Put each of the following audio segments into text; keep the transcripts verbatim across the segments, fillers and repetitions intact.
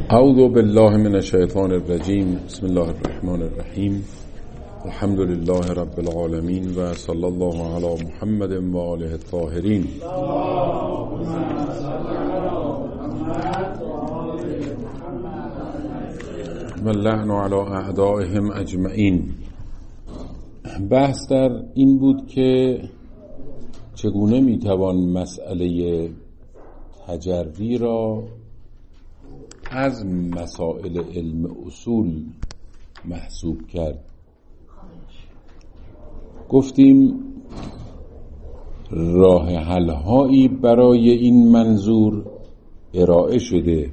اعوذ بالله من الشیطان الرجیم. بسم الله الرحمن الرحیم. الحمد لله رب العالمین و صلی الله علی محمد و آله الطاهرین. و اللعن علی اعدائهم اجمعین. بحث در این بود که چگونه میتوان مسئله تجری را از مسائل علم اصول محسوب کرد. گفتیم راه حل هایی برای این منظور ارائه شده.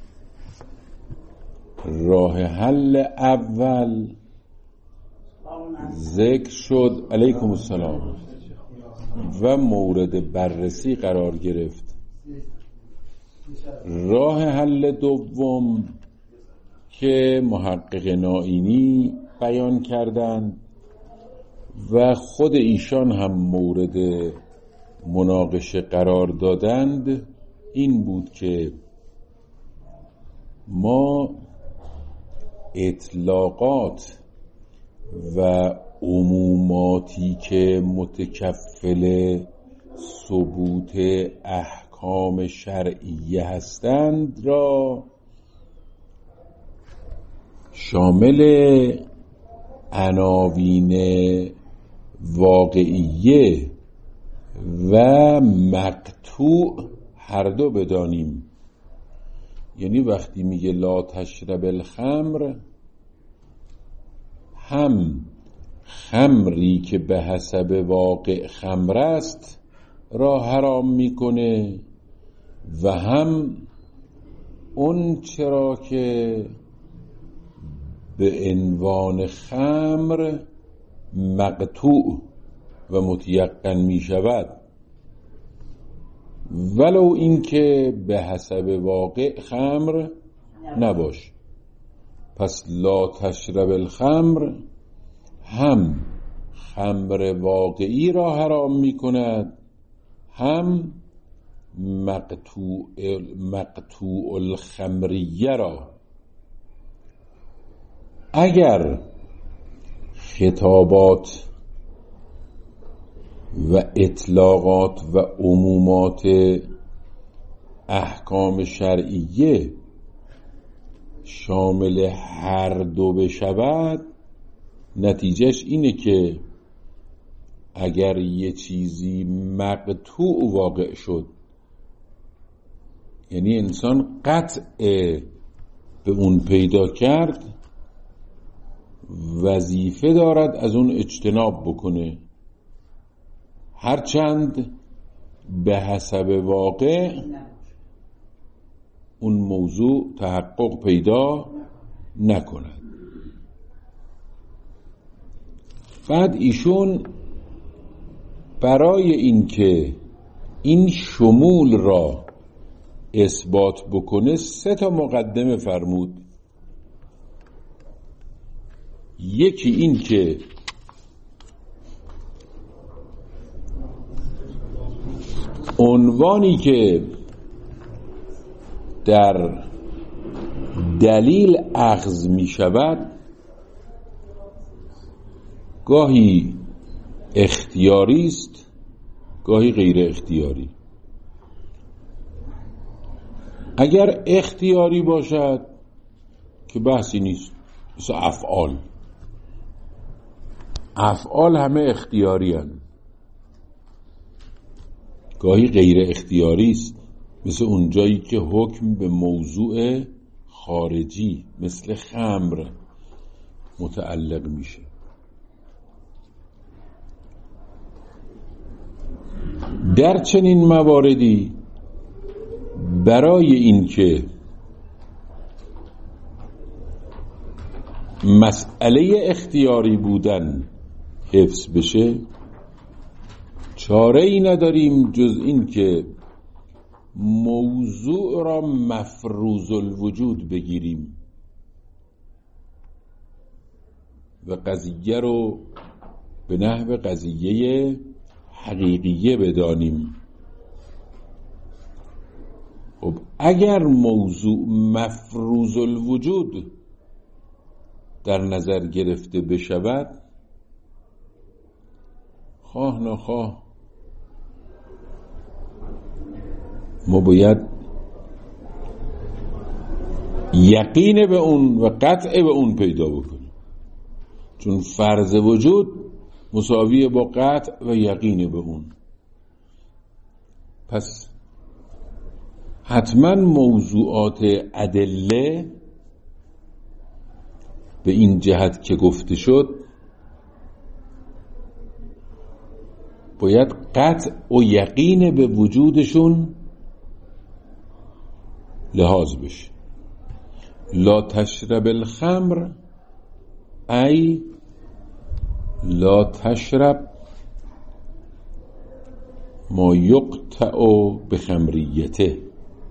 راه حل اول ذکر شد، علیکم السلام، و مورد بررسی قرار گرفت. راه حل دوم که محقق نائینی بیان کردند و خود ایشان هم مورد مناقشه قرار دادند این بود که ما اطلاقات و عموماتی که متکفل ثبوت احکام شرعیه هستند را شامل عناوین واقعیه و مقطوع هر دو بدانیم. یعنی وقتی میگه لا تشرب الخمر، هم خمری که به حسب واقع خمر است را حرام میکنه و هم اون چرا که به عنوان خمر مقطوع و متیقن می شود، ولو اینکه به حسب واقع خمر نباش. پس لا تشرب الخمر هم خمر واقعی را حرام می کند، هم مقطوع مقطوع الخمریه را. اگر خطابات و اطلاقات و عمومات احکام شرعیه شامل هر دو بشود، نتیجهش اینه که اگر یه چیزی مقطوع واقع شد، یعنی انسان قطع به اون پیدا کرد، وظیفه دارد از اون اجتناب بکنه، هرچند به حسب واقع اون موضوع تحقق پیدا نکند. بعد ایشون برای اینکه این شمول را اثبات بکنه سه تا مقدمه فرمود. یکی این که عنوانی که در دلیل اخذ می شود گاهی اختیاری است، گاهی غیر اختیاری. اگر اختیاری باشد که بحثی نیست، مثل افعال افعال همه اختیاری هستند. گاهی غیر اختیاری است، مثل اونجایی که حکم به موضوع خارجی مثل خمر متعلق میشه. در چنین مواردی برای اینکه مسئله اختیاری بودن حفظ بشه، چاره ای نداریم جز این که موضوع را مفروض الوجود بگیریم و قضیه رو به نحو قضیه حقیقیه بدانیم. خب اگر موضوع مفروض الوجود در نظر گرفته بشود، خواه نخواه ما باید یقین به اون و قطع به اون پیدا بکنیم، چون فرض وجود مساویه با قطع و یقین به اون. پس حتما موضوعات ادله به این جهت که گفته شد باید قطع و یقین به وجودشون لحاظ بشه. لا تشرب الخمر ای لا تشرب ما یقطع بخمریته،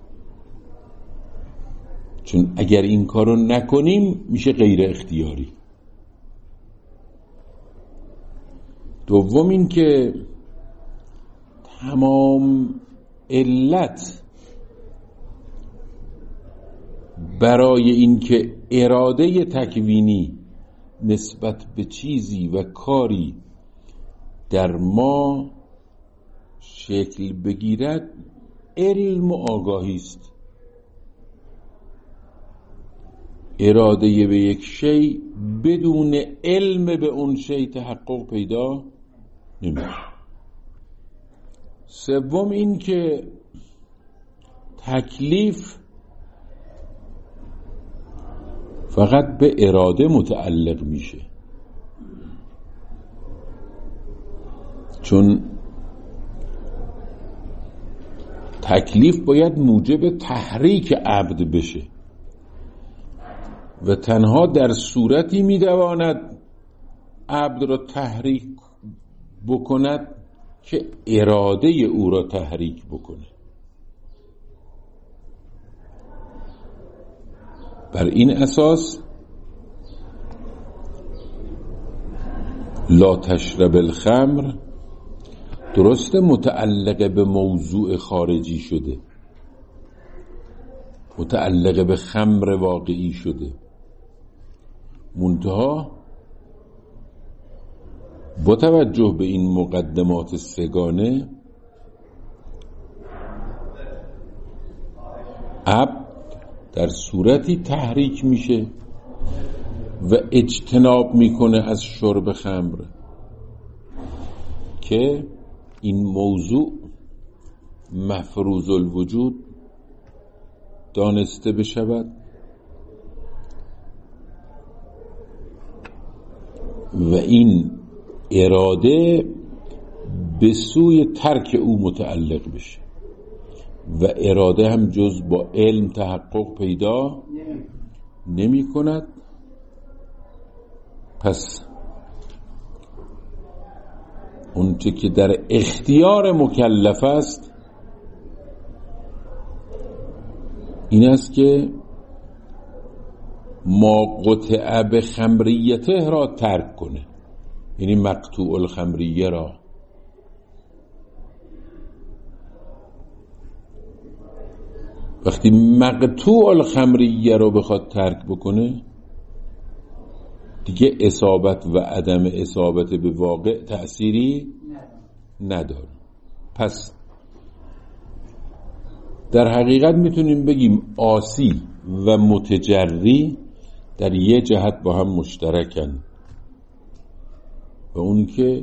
چون اگر این کارو نکنیم میشه غیر اختیاری. دوم این که تمام علت برای این که اراده تکوینی نسبت به چیزی و کاری در ما شکل بگیرد علم و آگاهی است. اراده به یک شی بدون علم به اون شی تحقق پیدا نمیشه. سوم این که تکلیف فقط به اراده متعلق میشه، چون تکلیف باید موجب تحریک عبد بشه و تنها در صورتی میتواند عبد را تحریک بکند که اراده او را تحریک بکنه. بر این اساس لا تشرب الخمر درست متعلق به موضوع خارجی شده، متعلق به خمر واقعی شده، منتها با توجه به این مقدمات سگانه عبد در صورتی تحریک میشه و اجتناب میکنه از شرب خمر که این موضوع مفروض الوجود دانسته بشود و این اراده به سوی ترک او متعلق بشه و اراده هم جز با علم تحقق پیدا نمی کند. پس اونچه که در اختیار مکلف است این است که ما قطع به خمریته را ترک کنه، یعنی مقطوع الخمریه را. وقتی مقطوع الخمریه رو بخواد ترک بکنه دیگه اصابت و عدم اصابت به واقع تأثیری نداره. پس در حقیقت میتونیم بگیم عاصی و متجری در یه جهت با هم مشترکن و اون که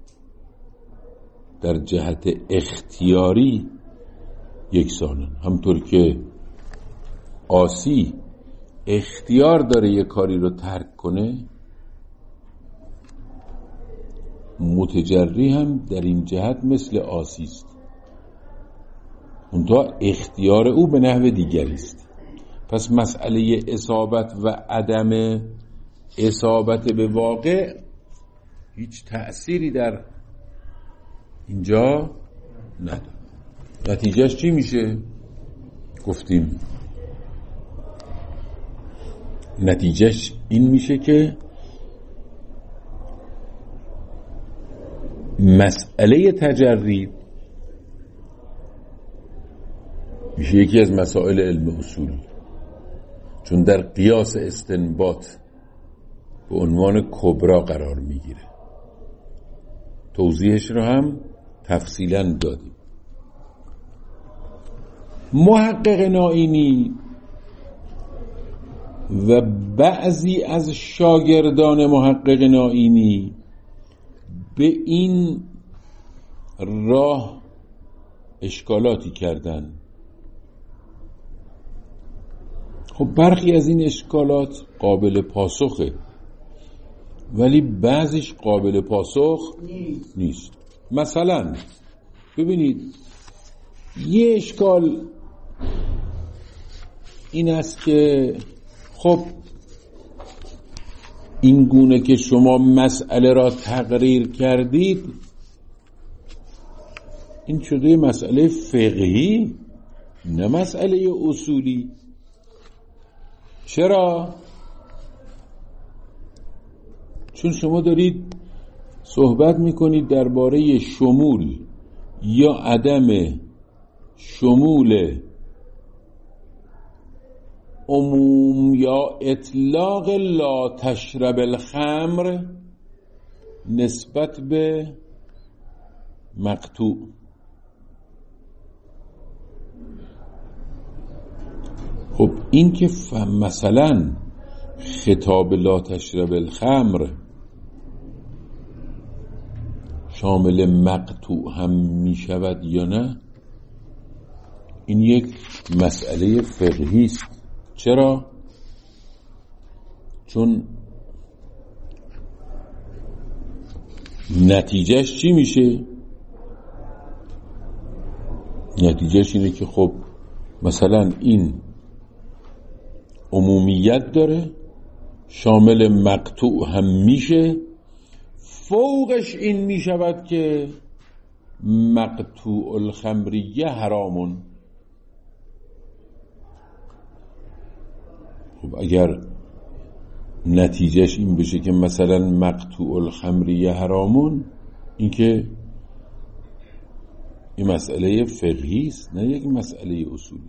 در جهت اختیاری یکسانن. همطور که عاصی اختیار داره یه کاری رو ترک کنه، متجری هم در این جهت مثل عاصی است، منتها اختیار او به نحو دیگری است. پس مسئله اصابت و عدم اصابت به واقع هیچ تأثیری در اینجا نداره. نتیجهش چی میشه؟ گفتیم نتیجهش این میشه که مسئله تجری میشه یکی از مسائل علم اصول، چون در قیاس استنباط به عنوان کبرا قرار میگیره. توضیحش رو هم تفصیلا دادیم. محقق نائینی و بعضی از شاگردان محقق نائینی به این راه اشکالاتی کردن. خب برخی از این اشکالات قابل پاسخه، ولی بعضیش قابل پاسخ نیست, نیست. مثلا ببینید یه اشکال این است که خب این گونه که شما مسئله را تقریر کردید این شده مسئله فقهی نه مسئله اصولی. چرا؟ چون شما دارید صحبت میکنید درباره شمول یا عدم شمول عموم یا اطلاق لا تشرب الخمر نسبت به مقطوع. خب این که مثلا خطاب لا تشرب الخمر شامل مقطوع هم می شود یا نه، این یک مسئله فقهی است. چرا؟ چون نتیجهش چی میشه؟ نتیجهش اینه که خب مثلا این عمومیت داره، شامل مقطوع هم میشه، فوقش این میشود که مقطوع الخمریه حرامون. خب اگر نتیجهش این بشه که مثلا مقطوع الخمریه حرامون، این که این مسئله فقهی است نه یک مسئله اصولی.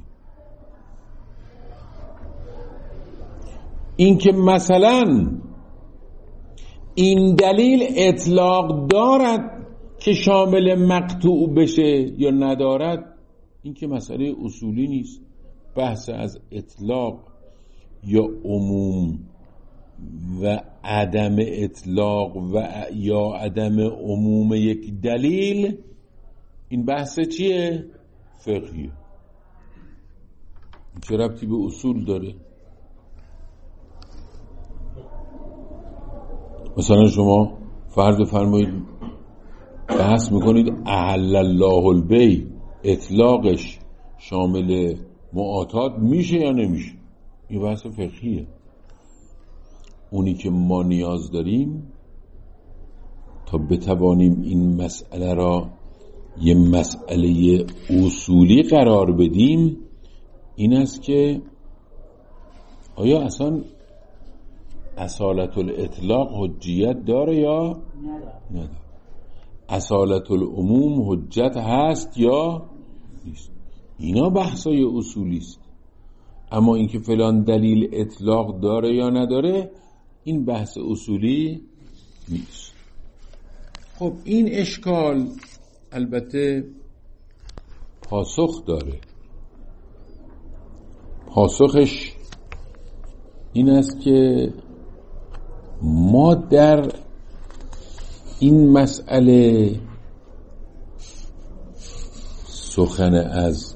این که مثلا این دلیل اطلاق دارد که شامل مقطوع بشه یا ندارد، این که مسئله اصولی نیست. بحث از اطلاق یا عموم و عدم اطلاق و یا عدم عموم یک دلیل، این بحث چیه؟ فقهیه. چه ربطی به اصول داره؟ مثلا شما فرض فرمایید بحث میکنید احل الله البیع، اطلاقش شامل معاطات میشه یا نمیشه، این بحث فقهیه. اونی که ما نیاز داریم تا بتوانیم این مسئله را یه مسئله اصولی قرار بدیم این است که آیا اصلا اصالت الاطلاق حجیت داره یا نداره، اصالت العموم حجت هست یا نیست. اینا بحثای اصولی است. اما اینکه فلان دلیل اطلاق داره یا نداره، این بحث اصولی نیست. خب این اشکال البته پاسخ داره. پاسخش این است که ما در این مسئله سخن از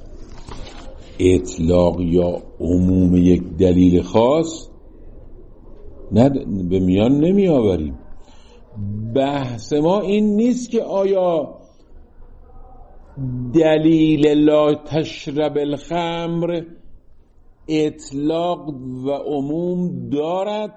اطلاق یا عموم یک دلیل خاص به میان نمی آوریم. بحث ما این نیست که آیا دلیل لا تشرب الخمر اطلاق و عموم دارد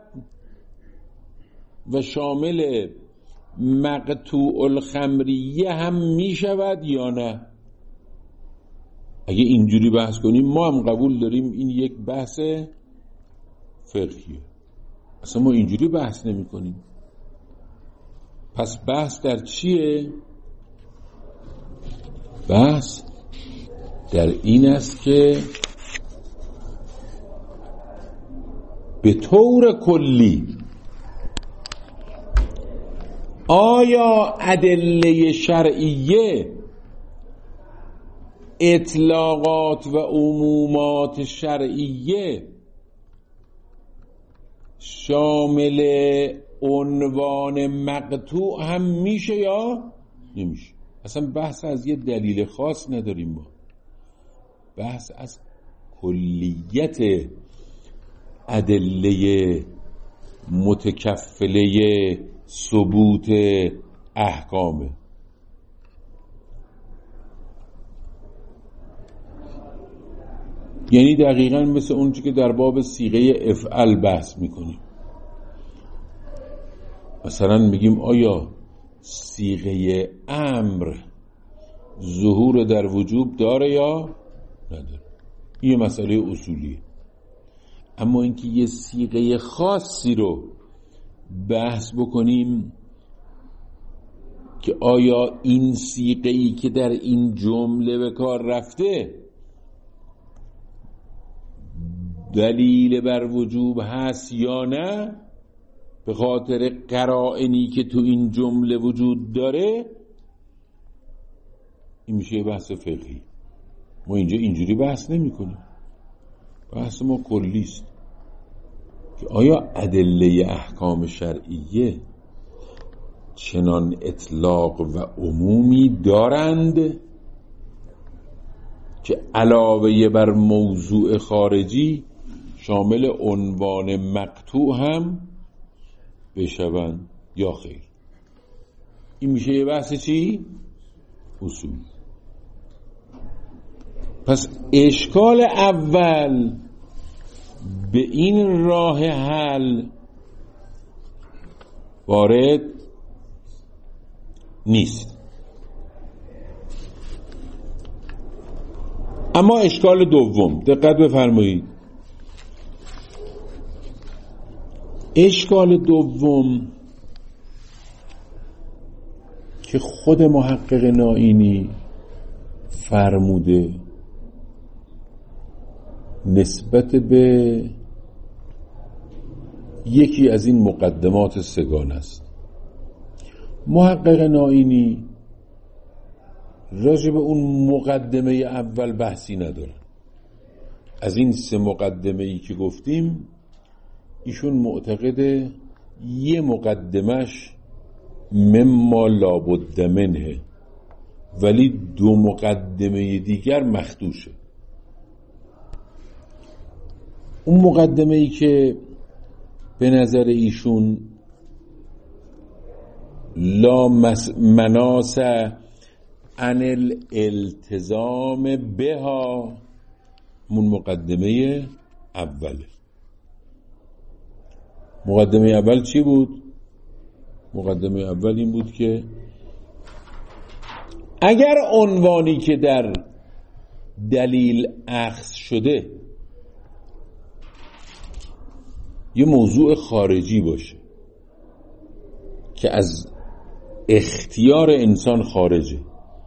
و شامل مقطوع الخمریه هم می شود یا نه. اگه اینجوری بحث کنیم ما هم قبول داریم این یک بحث فقهیه. اصلا ما اینجوری بحث نمی کنیم. پس بحث در چیه؟ بحث در این است که به طور کلی آیا ادله شرعیه اطلاقات و عمومات شرعیه شامل عنوان مقطوع هم میشه یا نمیشه؟ اصلا بحث از یه دلیل خاص نداریم ما، بحث از کلیت ادله متکفله ثبوت احکامه. یعنی دقیقاً مثل اون چی که در باب صیغه افعل بحث میکنیم. مثلا میگیم آیا صیغه امر ظهور در وجوب داره یا نداره؟ این مسئله اصولیه. اما اینکه یه صیغه خاصی رو بحث بکنیم که آیا این صیغه‌ای که در این جمله به کار رفته دلیل بر وجوب هست یا نه، به خاطر قرائنی که تو این جمله وجود داره، این میشه بحث فقهی. ما اینجا اینجوری بحث نمی کنیم. بحث ما کلیست که آیا ادله احکام شرعیه چنان اطلاق و عمومی دارند که علاوه بر موضوع خارجی شامل عنوان مقطوع هم بشوند یا خیر؟ این میشه یه بحث چی؟ اصول. پس اشکال اول به این راه حل وارد نیست. اما اشکال دوم، دقت بفرمایید، اشکال دوم که خود محقق نائینی فرموده نسبت به یکی از این مقدمات سگان است. محقق نائینی راجع به اون مقدمه اول بحثی نداره. از این سه مقدمه ای که گفتیم ایشون معتقده یه مقدمش مما لابد منه، ولی دو مقدمه دیگر مخدوشه. اون مقدمه ای که به نظر ایشون لا مناس عن الالتزام بها، اون مقدمه اوله. مقدمه اول چی بود؟ مقدمه اول این بود که اگر عنوانی که در دلیل اخذ شده یه موضوع خارجی باشه که از اختیار انسان خارجه،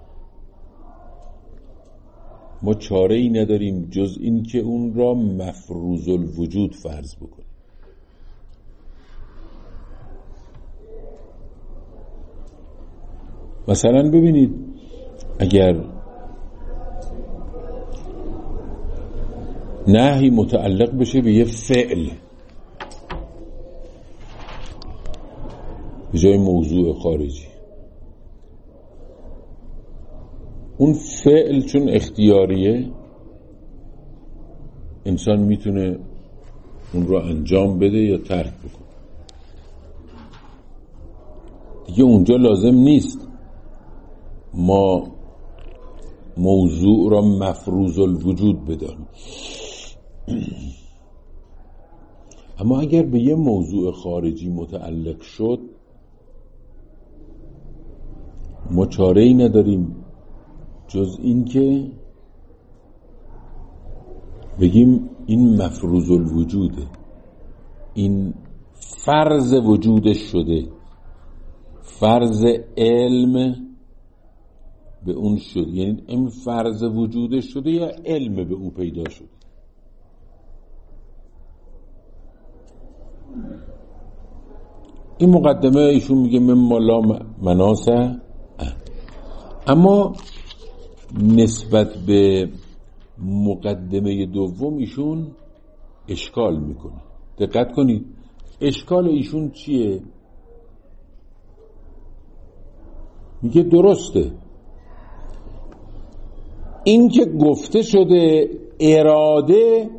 ما چاره ای نداریم جز این که اون را مفروض الوجود فرض بکنیم. مثلا ببینید اگر نهی متعلق بشه به یه فعل به جای موضوع خارجی، اون فعل چون اختیاریه انسان میتونه اون رو انجام بده یا ترک بکنه، دیگه اونجا لازم نیست ما موضوع را مفروض الوجود بدانیم. اما اگر به یه موضوع خارجی متعلق شد ما چاره ای نداریم جز این که بگیم این مفروض الوجوده، این فرض وجودش شده، فرض علم به اون شد، یعنی این فرض وجودش شده یا علم به او پیدا شد. این مقدمه ایشون میگه من مالا مناسه. اما نسبت به مقدمه دوم ایشون اشکال میکنه. دقت کنید اشکال ایشون چیه؟ میگه درسته این که گفته شده اراده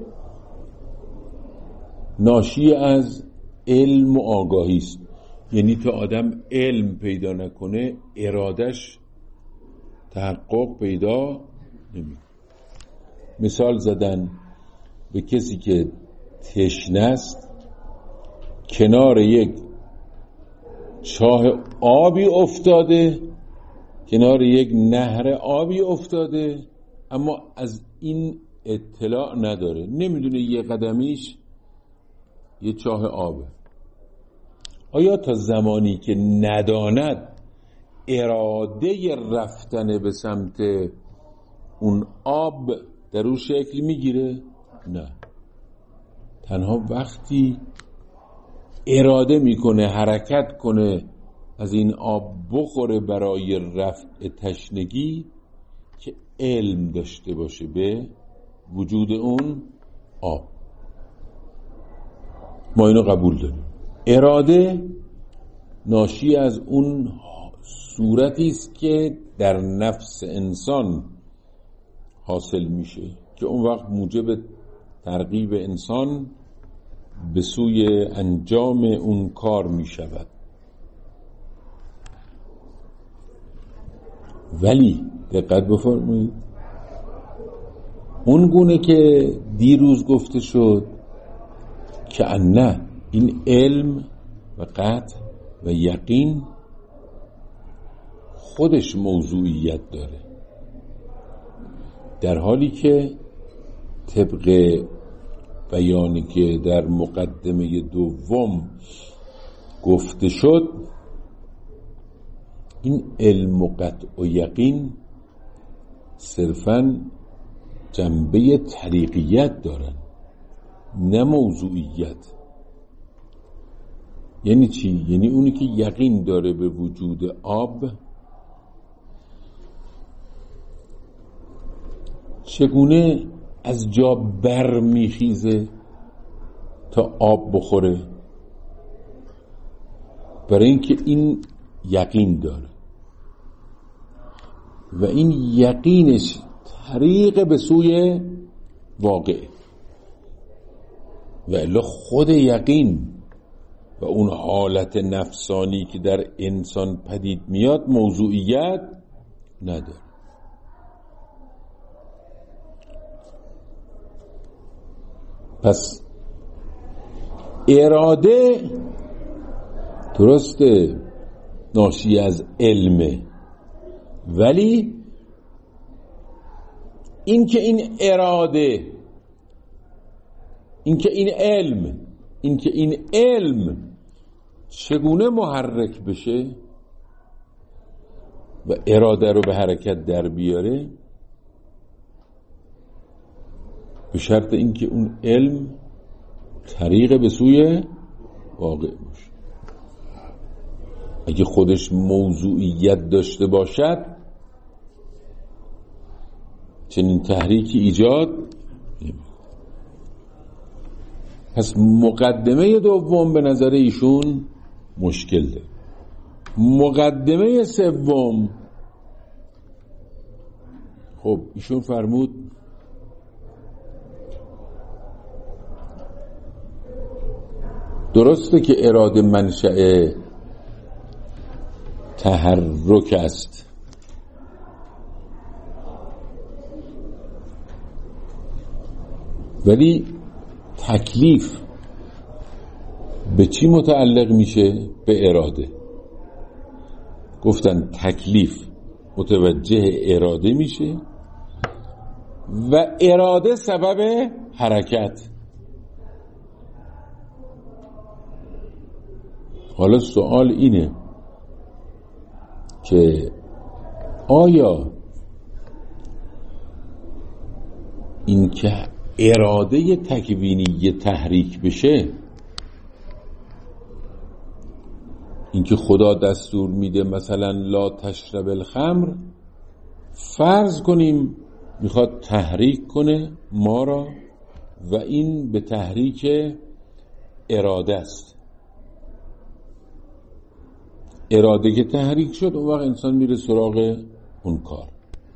ناشی از علم و آگاهی است، یعنی تا آدم علم پیدا نکنه ارادش تحقق پیدا نمیکنه. مثال زدن به کسی که تشنه است کنار یک چاه آبی افتاده، کنار یک نهر آبی افتاده، اما از این اطلاع نداره، نمیدونه یه قدمیش یه چاه آبه. آیا تا زمانی که نداند اراده رفتن به سمت اون آب در اون شکل میگیره؟ نه، تنها وقتی اراده میکنه حرکت کنه از این آب بخوره برای رفع تشنگی که علم داشته باشه به وجود اون آب. ما اینو قبول داریم. اراده ناشی از اون صورتی است که در نفس انسان حاصل میشه که اون وقت موجب ترغیب انسان به سوی انجام اون کار میشود. ولی دقت بفرمایید اون گونه که دیروز گفته شد که نه، این علم و قطع و یقین خودش موضوعیت داره، در حالی که طبق بیانی که در مقدمه دوم گفته شد این علم و قطع و یقین صرفاً جنبه طریقیت دارن نه موضوعیت. یعنی چی؟ یعنی اونی که یقین داره به وجود آب چگونه از جا بر میخیزه تا آب بخوره؟ برای اینکه این یقین داره و این یقینش طریق به سوی واقع، و الا خود یقین و اون حالت نفسانی که در انسان پدید میاد موضوعیت نداره. پس اراده درسته ناشی از علمه، ولی این که این اراده، این که این علم، این که این علم چگونه محرک بشه و اراده رو به حرکت در بیاره، به شرط اینکه اون علم طریق به سوی واقع باشه. اگه خودش موضوعیت داشته باشد چنین تحریکی ایجاد نمی‌کنه. پس مقدمه دوم به نظر ایشون مشکل داره. مقدمه سوم خب ایشون فرمود درسته که اراده منشأ تحرک است، ولی تکلیف به چی متعلق میشه؟ به اراده. گفتن تکلیف متوجه اراده میشه و اراده سبب حرکت. حالا سوال اینه که آیا این که اراده تکوینی تحریک بشه، این که خدا دستور میده مثلا لا تشرب الخمر، فرض کنیم میخواد تحریک کنه ما را و این به تحریک اراده است. اراده که تحریک شد اون وقت انسان میره سراغ اون کار.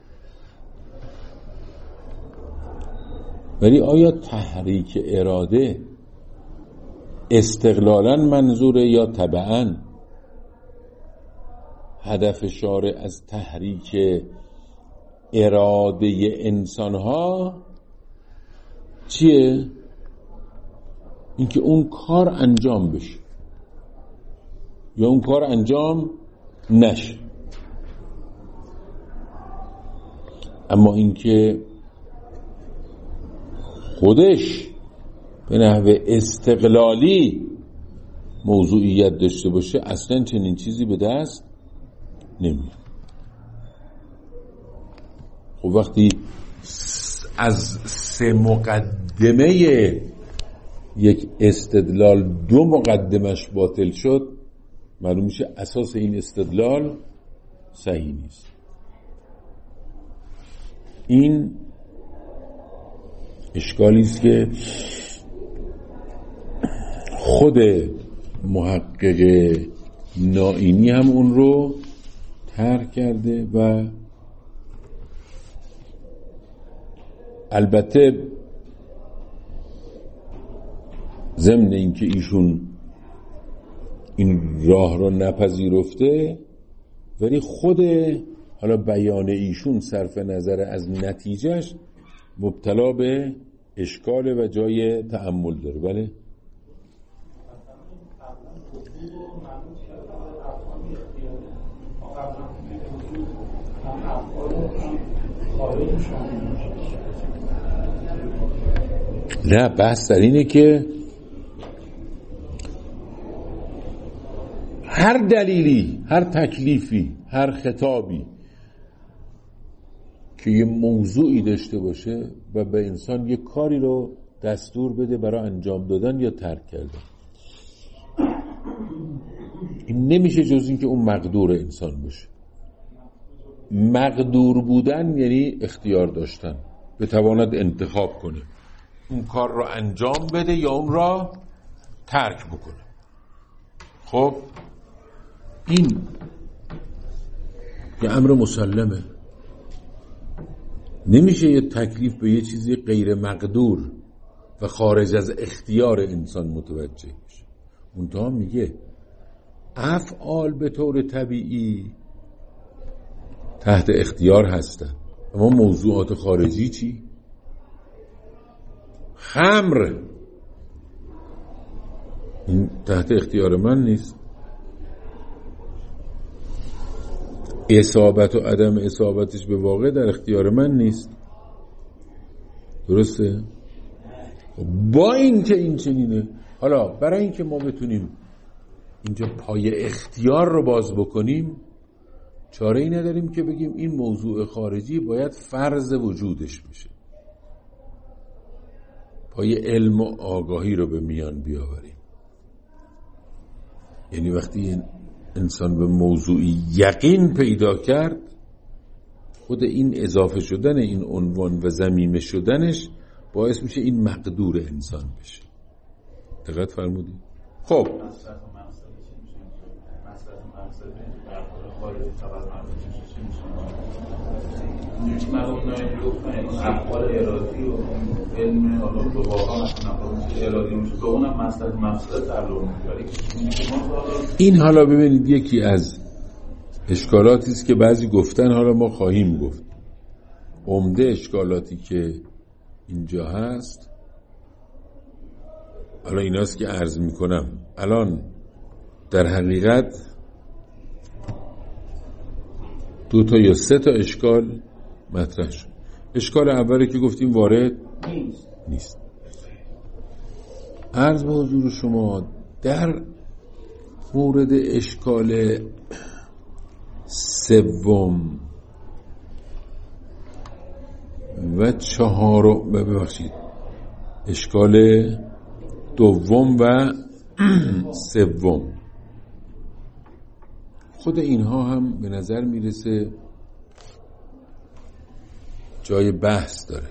ولی آیا تحریک اراده استقلالاً منظوره یا تبعاً؟ هدف شارع از تحریک اراده انسانها چیه؟ اینکه اون کار انجام بشه یا اون کار انجام نشه. اما اینکه خودش به نحو استقلالی موضوعیت داشته باشه اصلا چنین چیزی به دست نمیاد. خب وقتی از سه مقدمه یک استدلال دو مقدمش باطل شد، معلوم میشه اساس این استدلال صحیح نیست. این اشکالی است که خود محقق نائینی هم اون رو ترک کرده و البته ضمن اینکه ایشون این راه رو نپذیرفته، ولی خود حالا بیان ایشون صرف نظر از نتیجهش مبتلا به اشکال و جای تأمل داره. بله نه، بحث در اینه که هر دلیلی، هر تکلیفی، هر خطابی که یه موضوعی داشته باشه و به انسان یه کاری رو دستور بده برای انجام دادن یا ترک کردن، این نمیشه جز این که اون مقدور انسان باشه. مقدور بودن یعنی اختیار داشتن، بتواند انتخاب کنه اون کار رو انجام بده یا اون را ترک بکنه. خب این یه امر مسلمه، نمیشه یه تکلیف به یه چیزی غیر مقدور و خارج از اختیار انسان متوجه بشه. منتها میگه افعال به طور طبیعی تحت اختیار هستن، اما موضوعات خارجی چی؟ خمر این تحت اختیار من نیست. اصابت و عدم اصابتش به واقع در اختیار من نیست. درسته؟ با این که این چنینه، حالا برای اینکه ما بتونیم اینجا پای اختیار رو باز بکنیم، چاره ای نداریم که بگیم این موضوع خارجی باید فرض وجودش بشه. پای علم و آگاهی رو به میان بیاوریم. یعنی وقتی انسان به موضوعی یقین پیدا کرد، خود این اضافه شدن این عنوان و ضمیمه شدنش باعث میشه این مقدور انسان بشه. دقت فرمودید؟ خب افعال ارادی و علم رو واقعا ارادی میشه که اونم مصدر مقصد تعلق می‌کنه. این حالا ببینید یکی از اشکالاتی است که بعضی گفتن، حالا ما خواهیم گفت. عمده اشکالاتی که اینجا هست حالا ایناست که عرض میکنم. الان در حقیقت دو تا یا سه تا اشکال مطرح شد. اشکال اولی که گفتیم وارد نیست, نیست. عرض به حضور شما در مورد اشکال سوم و چهارم ببخشید اشکال دوم و سوم، خود اینها هم به نظر میرسه جای بحث داره،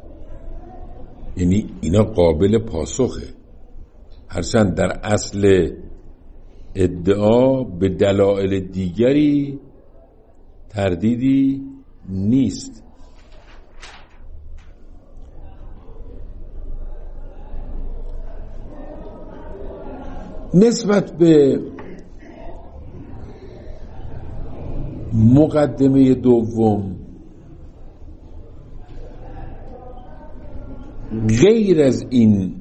یعنی اینا قابل پاسخه، هرچند در اصل ادعا به دلایل دیگری تردیدی نیست. نسبت به مقدمه دوم، غیر از این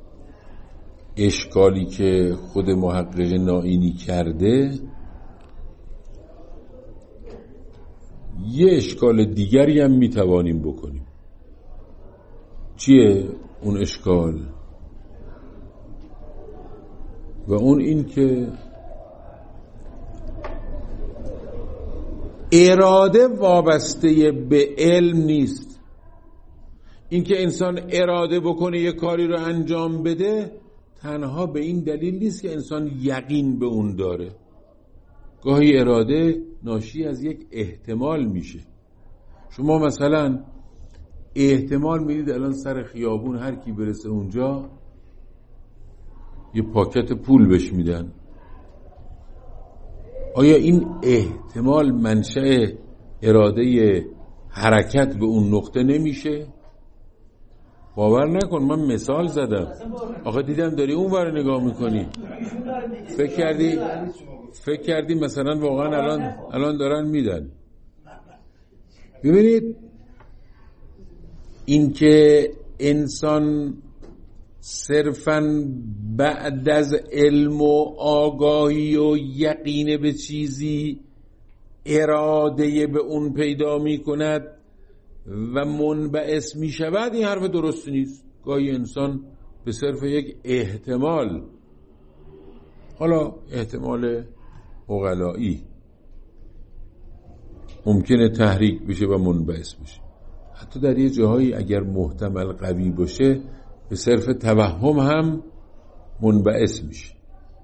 اشکالی که خود محقق نائینی کرده، یه اشکال دیگری هم میتوانیم بکنیم. چیه اون اشکال؟ و اون این که اراده وابسته به علم نیست. این که انسان اراده بکنه یه کاری رو انجام بده تنها به این دلیل نیست که انسان یقین به اون داره. گاهی اراده ناشی از یک احتمال میشه. شما مثلا احتمال میدید الان سر خیابون هر کی برسه اونجا یه پاکت پول بهش میدن. آیا این احتمال منشأ اراده حرکت به اون نقطه نمیشه؟ باور نکن، من مثال زدم. آخه دیدم داری اون ور نگاه میکنی، فکر کردی فکر کردی مثلا واقعا الان الان دارن میدن. ببینید این که انسان صرفاً بعد از علم و آگاهی و یقین به چیزی اراده به اون پیدا می کند و منبعث می شود، این حرف درست نیست. گاهی انسان به صرف یک احتمال، حالا احتمال عقلایی، ممکنه تحریک بشه و منبعث بشه. حتی در یه جاهایی اگر محتمل قوی باشه به صرف توهم هم منبعث میشه.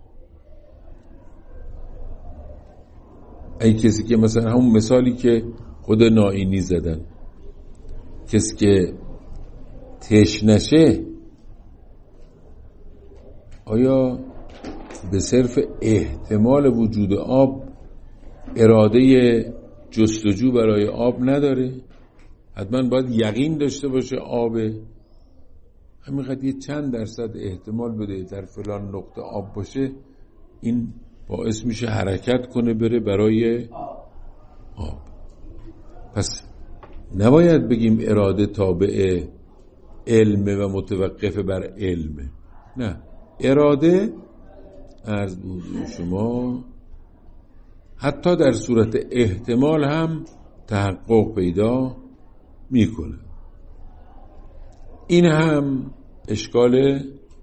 ای کسی که مثلا همون مثالی که خود نائینی زدن، کسی که تشنشه آیا به صرف احتمال وجود آب اراده جستجو برای آب نداره؟ حتما باید یقین داشته باشه آبه. همینقدر یه چند درصد احتمال بده در فلان نقطه آب باشه، این باعث میشه حرکت کنه بره برای آب. پس نباید بگیم اراده تابع علمه و متوقف بر علمه. نه، اراده عرض بود شما حتی در صورت احتمال هم تحقق پیدا میکنه. این هم اشکال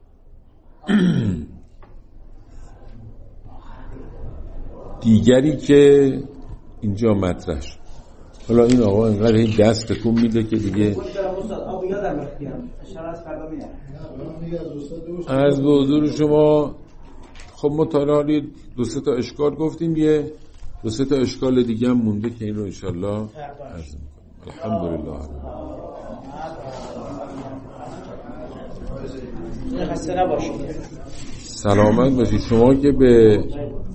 دیگری که اینجا مطرح شد. حالا این آقا اینقدر هی دست تکون میده که دیگه عرض به حضور شما. خب ما تا حالی دو سه تا اشکال گفتیم، یه دو سه تا اشکال دیگه هم مونده که این رو انشالله عرض میکنیم. الحمدلله. سلامت باشید. شما که به